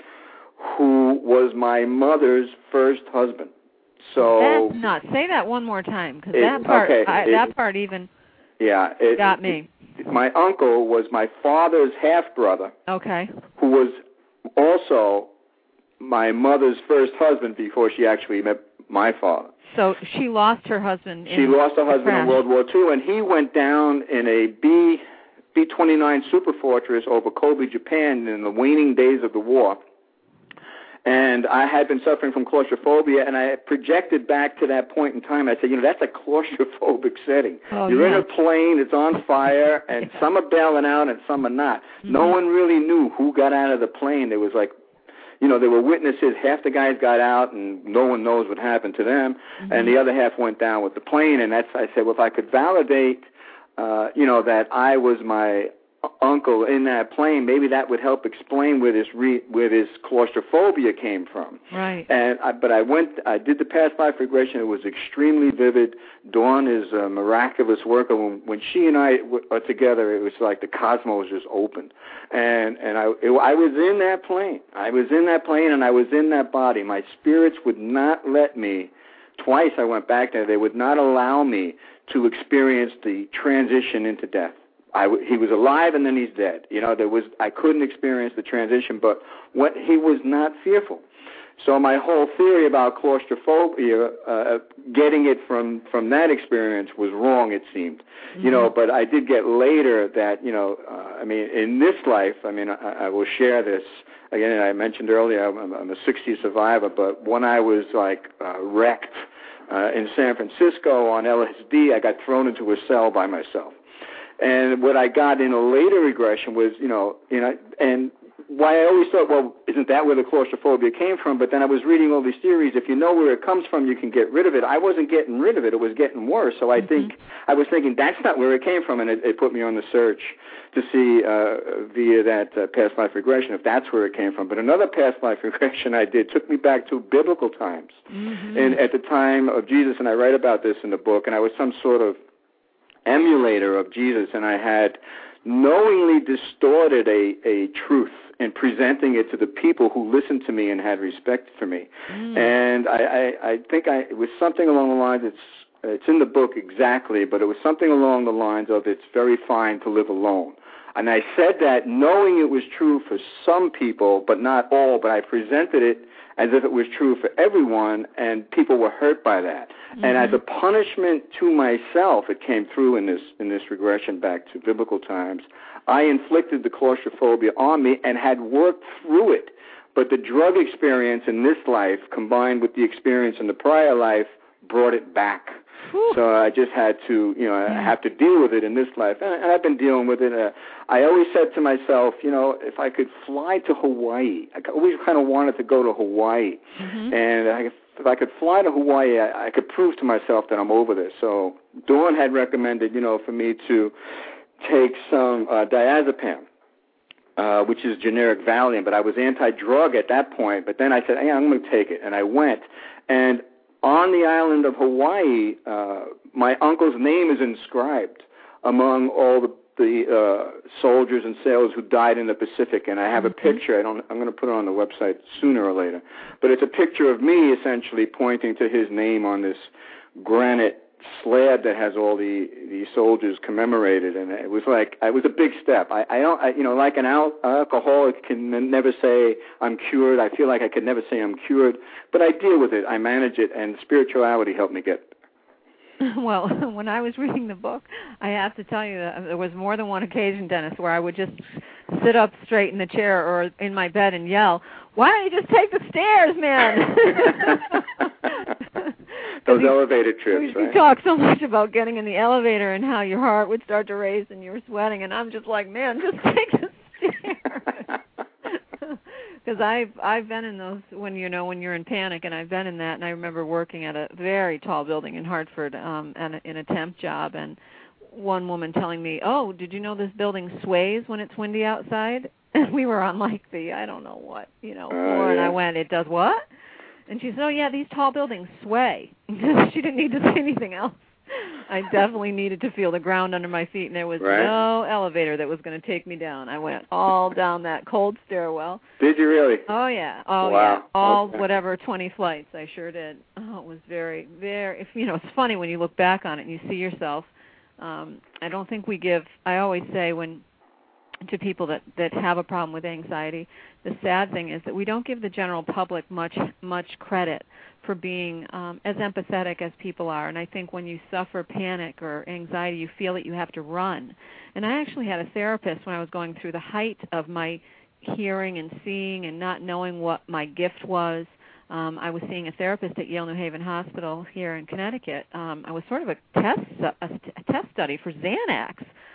who was my mother's first husband. So that's nuts. Say that one more time, because that part, that part even got me. My uncle was my father's half-brother. Okay. Who was also my mother's first husband before she actually met my father. So she lost her husband. She lost her husband in World War II, and he went down in a B-29 Superfortress over Kobe, Japan, in the waning days of the war. And I had been suffering from claustrophobia, and I projected back to that point in time. I said, that's a claustrophobic setting. You're in a plane, it's on fire, and some are bailing out and some are not. Mm-hmm. No one really knew who got out of the plane. There was there were witnesses. Half the guys got out, and no one knows what happened to them, and the other half went down with the plane. And I said, well, if I could validate, that I was my uncle in that plane, maybe that would help explain where this claustrophobia came from. Right. And I did the past life regression. It was extremely vivid. Dawn is a miraculous worker. When she and I are together, it was like the cosmos just opened. And I was in that plane. I was in that plane, and I was in that body. My spirits would not let me. Twice I went back there. They would not allow me to experience the transition into death. He was alive and then he's dead. I couldn't experience the transition, but he was not fearful. So my whole theory about claustrophobia, getting it from that experience was wrong, it seemed. Mm-hmm. But I did get later that, in this life, I will share this. Again, I mentioned earlier, I'm a 60 survivor, but when I was wrecked in San Francisco on LSD, I got thrown into a cell by myself. And what I got in a later regression was, and why I always thought, well, isn't that where the claustrophobia came from? But then I was reading all these theories. If you know where it comes from, you can get rid of it. I wasn't getting rid of it. It was getting worse. So I was thinking that's not where it came from, and it put me on the search to see via that past life regression if that's where it came from. But another past life regression I did took me back to biblical times. Mm-hmm. And at the time of Jesus, and I write about this in the book, and I was some sort of emulator of Jesus, and I had knowingly distorted a truth and presenting it to the people who listened to me and had respect for me. And I think it was something along the lines, it's in the book exactly, but it was something along the lines of it's very fine to live alone. And I said that knowing it was true for some people, but not all, but I presented it as if it was true for everyone, and people were hurt by that. Mm-hmm. And as a punishment to myself, it came through in this regression back to biblical times, I inflicted the claustrophobia on me and had worked through it. But the drug experience in this life, combined with the experience in the prior life, brought it back. Whew. So I just had to, I have to deal with it in this life. And I've been dealing with it. I always said to myself, if I could fly to Hawaii, I always kind of wanted to go to Hawaii. Mm-hmm. And if I could fly to Hawaii, I could prove to myself that I'm over this. So Dawn had recommended, for me to take some diazepam, which is generic Valium, but I was anti-drug at that point. But then I said, hey, I'm going to take it. And I went. And on the island of Hawaii, my uncle's name is inscribed among all the soldiers and sailors who died in the Pacific, and I have a picture. I'm going to put it on the website sooner or later. But it's a picture of me essentially pointing to his name on this granite slab that has all the soldiers commemorated, and it was a big step. I don't, like an alcoholic can never say I'm cured. I feel like I could never say I'm cured, but I deal with it. I manage it, and spirituality helped me get there. Well, when I was reading the book, I have to tell you that there was more than one occasion, Dennis, where I would just sit up straight in the chair or in my bed and yell, "Why don't you just take the stairs, man?" Those elevator trips, right? You talk so much about getting in the elevator and how your heart would start to race and you were sweating, and I'm just like, man, just take the stairs. Because I've been in those when you're in panic, and I've been in that, and I remember working at a very tall building in Hartford in a temp job, and one woman telling me, "Oh, did you know this building sways when it's windy outside?" And we were on like the I don't know what, floor, yeah. and I went, "It does what?" And she said, "Oh yeah, these tall buildings sway." She didn't need to say anything else. I definitely needed to feel the ground under my feet, and there was no elevator that was going to take me down. I went all down that cold stairwell. Did you really? Oh, yeah. Oh, wow. Yeah. Whatever, 20 flights. I sure did. Oh, it was very, very, it's funny when you look back on it and you see yourself. I don't think we give, I always say to people that have a problem with anxiety, the sad thing is that we don't give the general public much credit for being as empathetic as people are. And I think when you suffer panic or anxiety, you feel that you have to run. And I actually had a therapist when I was going through the height of my hearing and seeing and not knowing what my gift was. I was seeing a therapist at Yale New Haven Hospital here in Connecticut. I was sort of a test study for Xanax.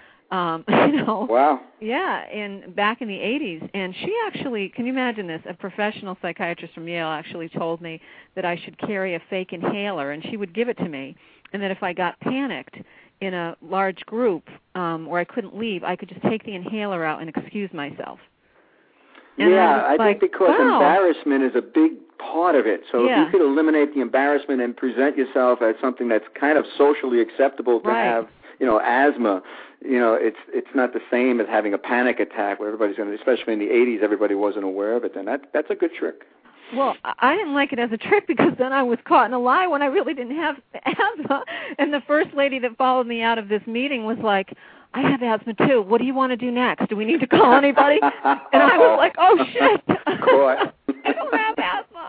Wow. Yeah, back in the 80s. And she actually, can you imagine this? A professional psychiatrist from Yale actually told me that I should carry a fake inhaler, and she would give it to me, and that if I got panicked in a large group where I couldn't leave, I could just take the inhaler out and excuse myself. And I think because embarrassment is a big part of it. So if you could eliminate the embarrassment and present yourself as something that's kind of socially acceptable to have, asthma, it's not the same as having a panic attack where everybody's going to, especially in the 80s, everybody wasn't aware of it. Then that's a good trick. Well, I didn't like it as a trick because then I was caught in a lie when I really didn't have asthma. And the first lady that followed me out of this meeting was like, "I have asthma too. What do you want to do next? Do we need to call anybody?" And I was like, "Oh shit, I don't have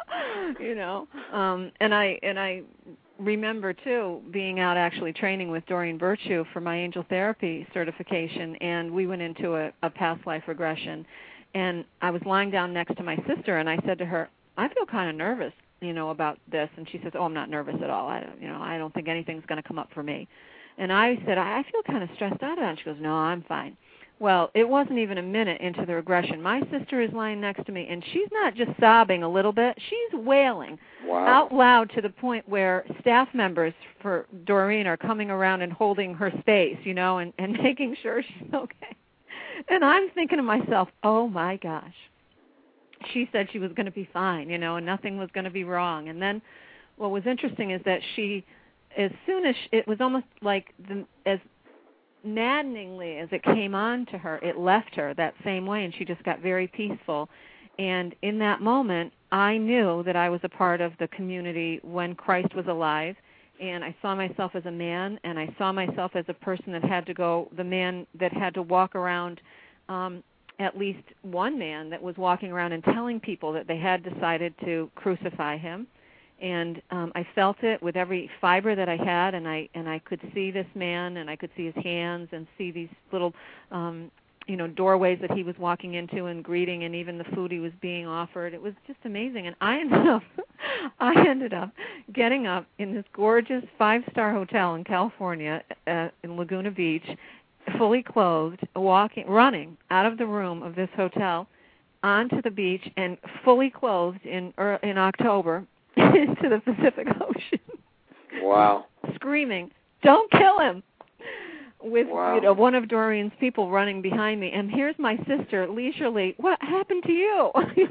asthma," And I remember too being out actually training with Doreen Virtue for my angel therapy certification, and we went into a past life regression, and I was lying down next to my sister, and I said to her, "I feel kind of nervous, about this," and she says, "Oh, I'm not nervous at all. I don't think anything's going to come up for me." And I said, "I feel kind of stressed out about it." And she goes, "No, I'm fine." Well, it wasn't even a minute into the regression. My sister is lying next to me, and she's not just sobbing a little bit. She's wailing out loud to the point where staff members for Doreen are coming around and holding her space, and making sure she's okay. And I'm thinking to myself, oh, my gosh. She said she was going to be fine, and nothing was going to be wrong. And then what was interesting is that she, as soon as it was almost like as maddeningly as it came on to her, it left her that same way, and she just got very peaceful. And in that moment, I knew that I was a part of the community when Christ was alive, and I saw myself as a man, and I saw myself as a person that had to go, the man that had to walk around, at least one man that was walking around and telling people that they had decided to crucify him. And I felt it with every fiber that I had, and I could see this man, and I could see his hands, and see these little, doorways that he was walking into and greeting, and even the food he was being offered. It was just amazing. And I ended up getting up in this gorgeous 5-star hotel in California, in Laguna Beach, fully clothed, running out of the room of this hotel onto the beach, and fully clothed in October. Into the Pacific Ocean. Wow. Screaming, "Don't kill him!" With one of Doreen's people running behind me. And here's my sister, leisurely, "What happened to you?"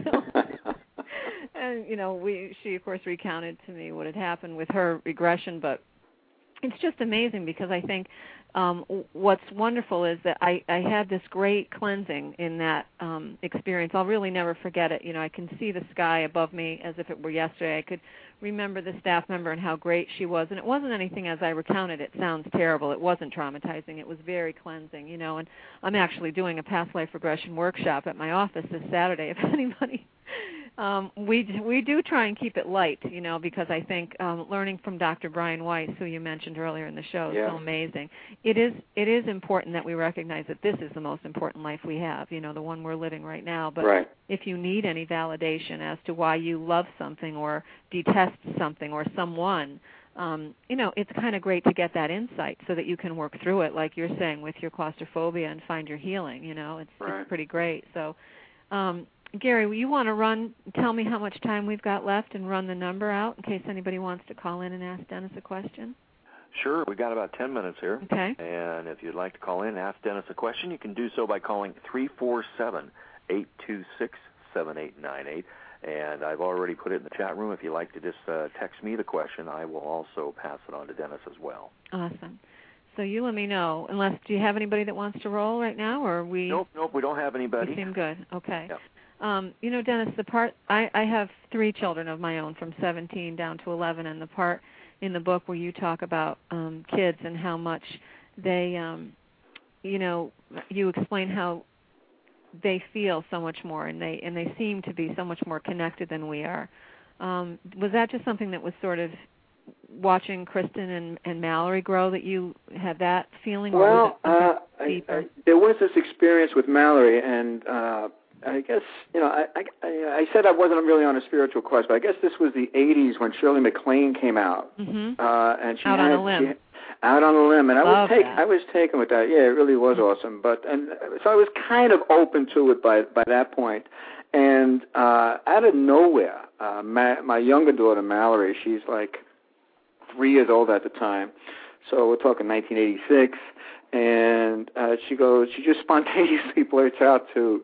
And, she, of course, recounted to me what had happened with her regression. But it's just amazing because I think what's wonderful is that I had this great cleansing in that experience. I'll really never forget it. I can see the sky above me as if it were yesterday. I could remember the staff member and how great she was. And it wasn't anything as I recounted. It sounds terrible. It wasn't traumatizing. It was very cleansing, And I'm actually doing a past life regression workshop at my office this Saturday. If anybody... we do try and keep it light, because I think learning from Dr. Brian Weiss, who you mentioned earlier in the show, is so amazing. It is important that we recognize that this is the most important life we have, the one we're living right now. But if you need any validation as to why you love something or detest something or someone, it's kind of great to get that insight so that you can work through it, like you're saying, with your claustrophobia and find your healing. It's pretty great. So. Gary, you want to tell me how much time we've got left and run the number out in case anybody wants to call in and ask Dennis a question? Sure. We've got about 10 minutes here. Okay. And if you'd like to call in and ask Dennis a question, you can do so by calling 347-826-7898. And I've already put it in the chat room. If you'd like to just text me the question, I will also pass it on to Dennis as well. Awesome. So you let me know. Unless, do you have anybody that wants to roll right now, or we? Nope, we don't have anybody. You seem good. Okay. Yep. You know, Dennis, the part I have 3 children of my own, from 17 down to 11, and the part in the book where you talk about kids and how much they, you know, you explain how they feel so much more, and they seem to be so much more connected than we are. Was that just something that was sort of watching Kristen and Mallory grow that you had that feeling? Well, or there was this experience with Mallory, and I guess, you know, I said I wasn't really on a spiritual quest, but I guess this was the 80s when Shirley MacLaine came out. Mm-hmm. And she Out on a limb. Out on a limb, and I was taken with that. Yeah, it really was awesome. So I was kind of open to it by that point. And out of nowhere, my younger daughter Mallory, she's like 3 years old at the time, so we're talking 1986. And she just spontaneously blurts out to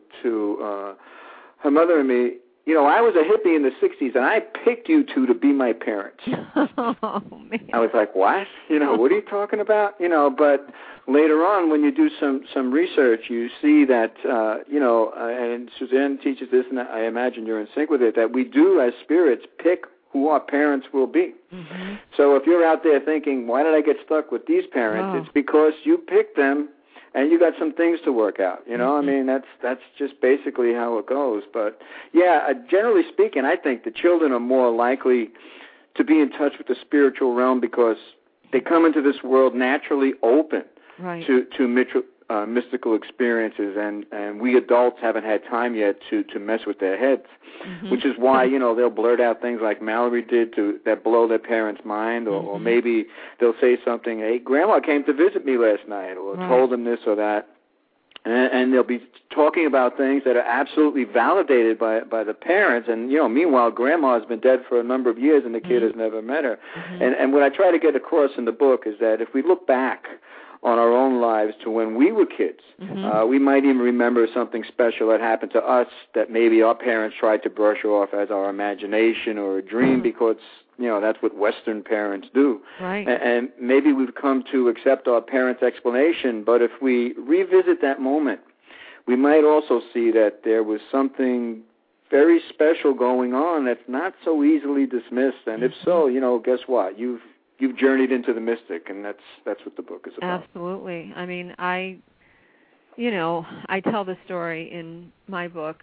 her mother and me, you know, I was a hippie in the 60s, and I picked you two to be my parents. Oh, man. I was like, what? You know, what are you talking about? You know, but later on, when you do some research, you see that, you know, and Suzanne teaches this, and I imagine you're in sync with it, that we do, as spirits, pick who our parents will be. Mm-hmm. So if you're out there thinking, why did I get stuck with these parents? It's because you picked them, and you got some things to work out, you know? Mm-hmm. I mean, that's just basically how it goes. But, yeah, generally speaking, I think the children are more likely to be in touch with the spiritual realm because they come into this world naturally open to mystical experiences, and we adults haven't had time yet to mess with their heads, which is why, you know, they'll blurt out things like Mallory did that blow their parents' mind, or maybe they'll say something, hey, Grandma came to visit me last night, or told them this or that, and they'll be talking about things that are absolutely validated by the parents, and, you know, meanwhile, Grandma has been dead for a number of years and the kid has never met her. And what I try to get across in the book is that if we look back on our own lives to when we were kids, we might even remember something special that happened to us that maybe our parents tried to brush off as our imagination or a dream because, you know, that's what Western parents do. Right. And maybe we've come to accept our parents' explanation, but if we revisit that moment, we might also see that there was something very special going on that's not so easily dismissed. And if so, you know, guess what? You've journeyed into the mystic, and that's what the book is about. Absolutely. I mean, I tell the story in my book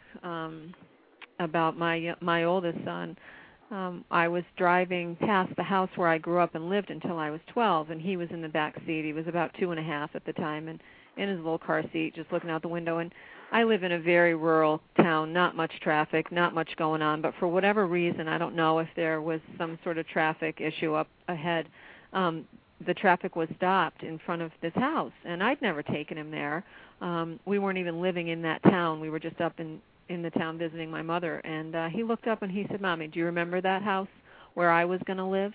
about my oldest son. I was driving past the house where I grew up and lived until I was 12, and he was in the back seat. He was about 2.5 at the time, and in his little car seat, just looking out the window. And I live in a very rural town, not much traffic, not much going on, but for whatever reason, I don't know if there was some sort of traffic issue up ahead, the traffic was stopped in front of this house, and I'd never taken him there. We weren't even living in that town. We were just up in the town visiting my mother, and he looked up and he said, Mommy, do you remember that house where I was going to live?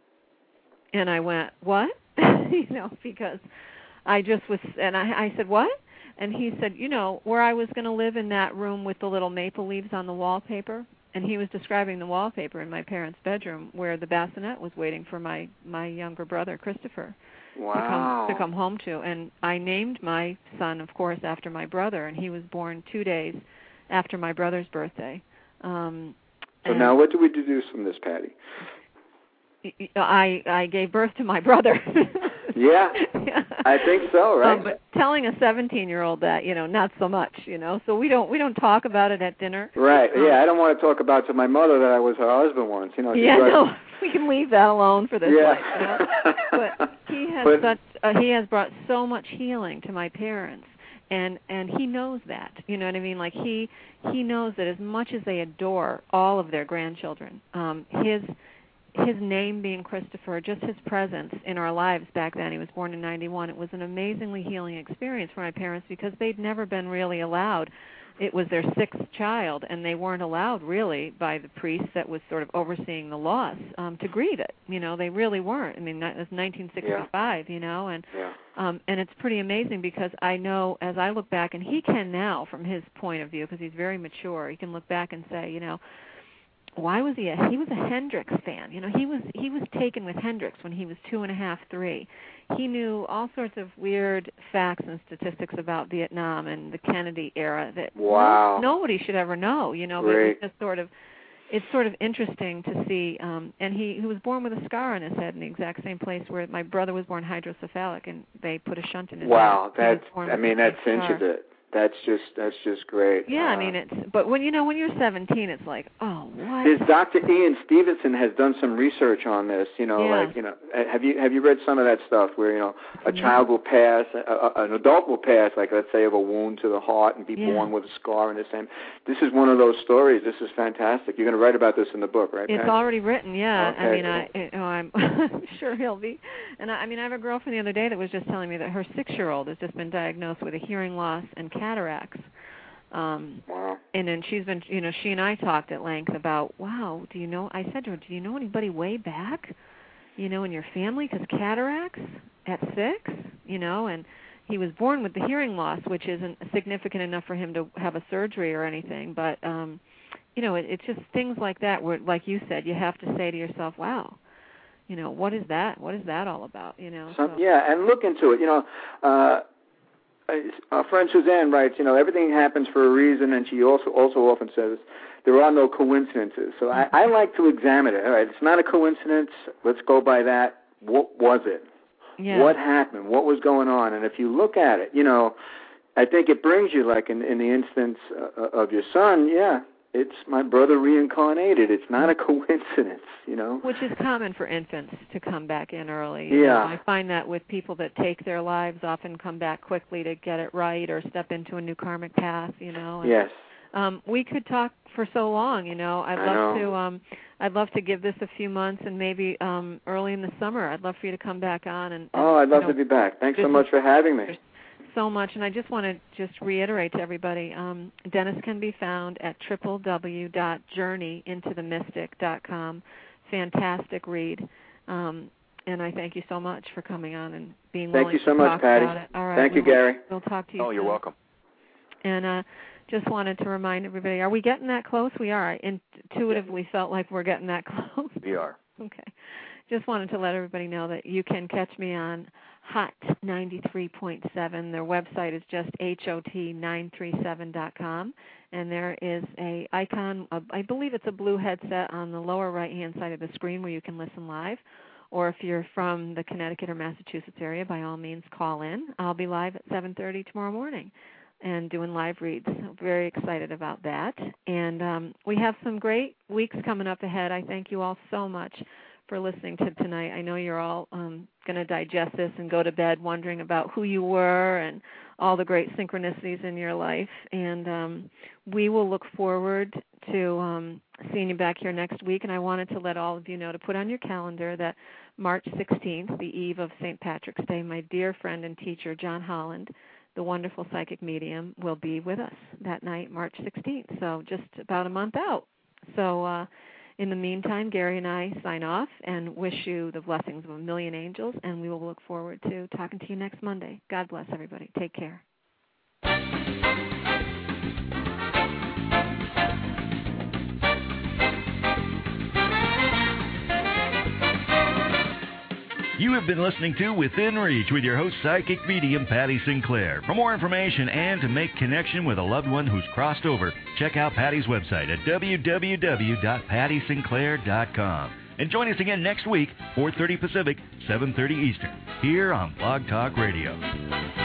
And I went, what? You know, because I just was, and I said, what? And he said, you know, where I was going to live in that room with the little maple leaves on the wallpaper. And he was describing the wallpaper in my parents' bedroom where the bassinet was waiting for my younger brother, Christopher, to come home to. And I named my son, of course, after my brother, and he was born 2 days after my brother's birthday. So now what do we deduce from this, Patty? I gave birth to my brother. Yeah, I think so, right? But telling a 17-year-old that, you know, not so much, you know. So we don't talk about it at dinner. Right. Yeah, I don't want to talk about to my mother that I was her husband once. You know. No, we can leave that alone for this life. You know? But he has brought so much healing to my parents, and he knows that. You know what I mean? Like he knows that as much as they adore all of their grandchildren, his name being Christopher, just his presence in our lives back then, he was born in 91, it was an amazingly healing experience for my parents because they'd never been really allowed it was their sixth child, and they weren't allowed really by the priest that was sort of overseeing the loss to grieve it. You know, they really weren't. I mean, that was 1965. You know, and it's pretty amazing because I know as I look back, and he can now from his point of view because he's very mature. He can look back and say, you know, why was he was a Hendrix fan. You know, he was taken with Hendrix when he was 2.5, 3. He knew all sorts of weird facts and statistics about Vietnam and the Kennedy era that nobody should ever know, you know, but it's just sort of interesting to see, and he was born with a scar on his head in the exact same place where my brother was born hydrocephalic, and they put a shunt in his head. Wow, that cinches it. That's just great. Yeah, I mean but when you're 17, it's like, oh, what? This Dr. Ian Stevenson has done some research on this. You know, like, you know, have you read some of that stuff where, you know, a child will pass, an adult will pass, like let's say of a wound to the heart and be born with a scar in the same. This is one of those stories. This is fantastic. You're going to write about this in the book, right? It's Pat? already written. Yeah. Okay, I'm sure he'll be. And I have a girlfriend the other day that was just telling me that her 6-year-old has just been diagnosed with a hearing loss and cataracts. Wow. And then she's been, you know, she and I talked at length about, wow, I said to her, do you know anybody way back, you know, in your family? Because cataracts at 6, you know, and he was born with the hearing loss, which isn't significant enough for him to have a surgery or anything. But, you know, it's just things like that where, like you said, you have to say to yourself, wow, you know, what is that? What is that all about, you know? Yeah, and look into it, you know. Our friend Suzanne writes, you know, everything happens for a reason, and she also often says there are no coincidences. So I like to examine it. All right, it's not a coincidence. Let's go by that. What was it? Yeah. What happened? What was going on? And if you look at it, you know, I think it brings you, like in the instance of your son, it's my brother reincarnated. It's not a coincidence, you know. Which is common for infants to come back in early. Yeah. You know, I find that with people that take their lives often come back quickly to get it right or step into a new karmic path, you know. And, yes. We could talk for so long, you know. I'd love to give this a few months and maybe early in the summer. I'd love for you to come back on and I'd love to be back. Thanks so much for having me. So much, and I just want to reiterate to everybody, Dennis can be found at www.journeyintothemystic.com. Fantastic read, and I thank you so much for coming on and being willing to talk about it. Thank you so much, Patty. All right, thank you, Gary. We'll talk to you soon. You're welcome. And just wanted to remind everybody, are we getting that close? We are. I intuitively felt like we're getting that close. We are. Okay. Just wanted to let everybody know that you can catch me on Hot 93.7. Their website is just hot937.com, and there is a icon, I believe it's a blue headset on the lower right-hand side of the screen where you can listen live. Or if you're from the Connecticut or Massachusetts area, by all means, call in. I'll be live at 7:30 tomorrow morning and doing live reads. Very excited about that. And we have some great weeks coming up ahead. I thank you all so much for listening to tonight. I know you're all going to digest this and go to bed wondering about who you were and all the great synchronicities in your life. And we will look forward to seeing you back here next week. And I wanted to let all of you know to put on your calendar that March 16th, the eve of St. Patrick's Day, my dear friend and teacher, John Holland, the wonderful psychic medium, will be with us that night, March 16th. So just about a month out. So in the meantime, Gary and I sign off and wish you the blessings of a million angels, and we will look forward to talking to you next Monday. God bless everybody. Take care. You have been listening to Within Reach with your host, psychic medium Patty Sinclair. For more information and to make connection with a loved one who's crossed over, check out Patty's website at www.pattysinclair.com. And join us again next week, 4:30 Pacific, 7:30 Eastern, here on Blog Talk Radio.